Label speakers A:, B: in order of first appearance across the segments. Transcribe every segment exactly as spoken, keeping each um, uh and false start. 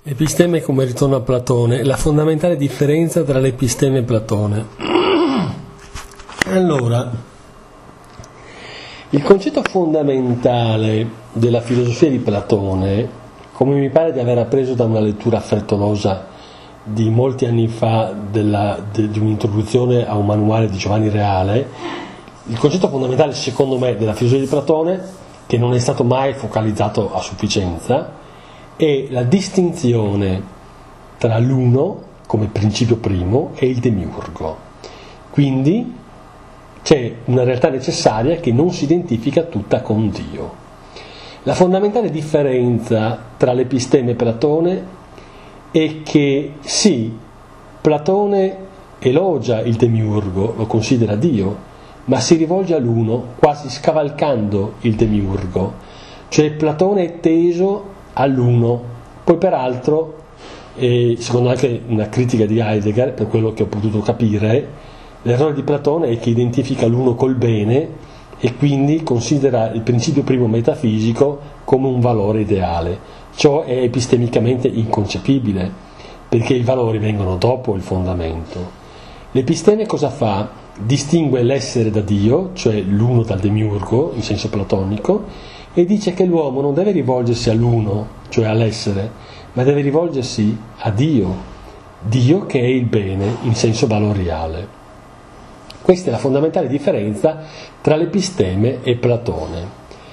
A: Episteme come ritorno a Platone, la fondamentale differenza tra l'episteme e Platone. Allora, il concetto fondamentale della filosofia di Platone, come mi pare di aver appreso da una lettura frettolosa di molti anni fa della, de, di un'introduzione a un manuale di Giovanni Reale, il concetto fondamentale secondo me della filosofia di Platone, che non è stato mai focalizzato a sufficienza, è la distinzione tra l'uno come principio primo e il demiurgo. Quindi c'è una realtà necessaria che non si identifica tutta con Dio. La fondamentale differenza tra l'episteme e Platone è che sì, Platone elogia il demiurgo, lo considera Dio, ma si rivolge all'uno quasi scavalcando il demiurgo, cioè Platone è teso all'uno. Poi peraltro, eh, secondo anche una critica di Heidegger, per quello che ho potuto capire, l'errore di Platone è che identifica l'uno col bene e quindi considera il principio primo metafisico come un valore ideale. Ciò è epistemicamente inconcepibile, perché i valori vengono dopo il fondamento. L'episteme cosa fa? Distingue l'essere da Dio, cioè l'uno dal demiurgo, in senso platonico, e dice che l'uomo non deve rivolgersi all'uno, cioè all'essere, ma deve rivolgersi a Dio, Dio che è il bene in senso valoriale. Questa è la fondamentale differenza tra l'episteme e Platone,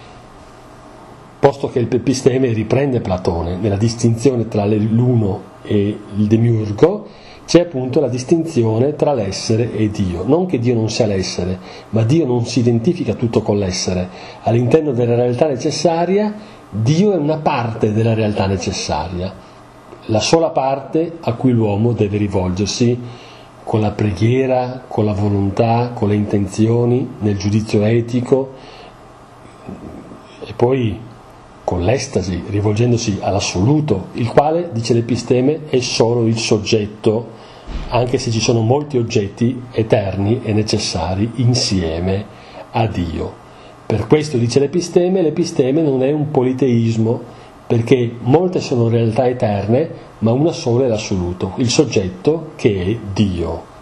A: posto che l'episteme riprende Platone nella distinzione tra l'uno e il demiurgo. C'è appunto la distinzione tra l'essere e Dio. Non che Dio non sia l'essere, ma Dio non si identifica tutto con l'essere. All'interno della realtà necessaria, Dio è una parte della realtà necessaria, la sola parte a cui l'uomo deve rivolgersi con la preghiera, con la volontà, con le intenzioni, nel giudizio etico e poi con l'estasi, rivolgendosi all'assoluto, il quale, dice l'episteme, è solo il soggetto, anche se ci sono molti oggetti eterni e necessari insieme a Dio. Per questo, dice l'episteme, l'episteme non è un politeismo, perché molte sono realtà eterne, ma una sola è l'assoluto, il soggetto che è Dio.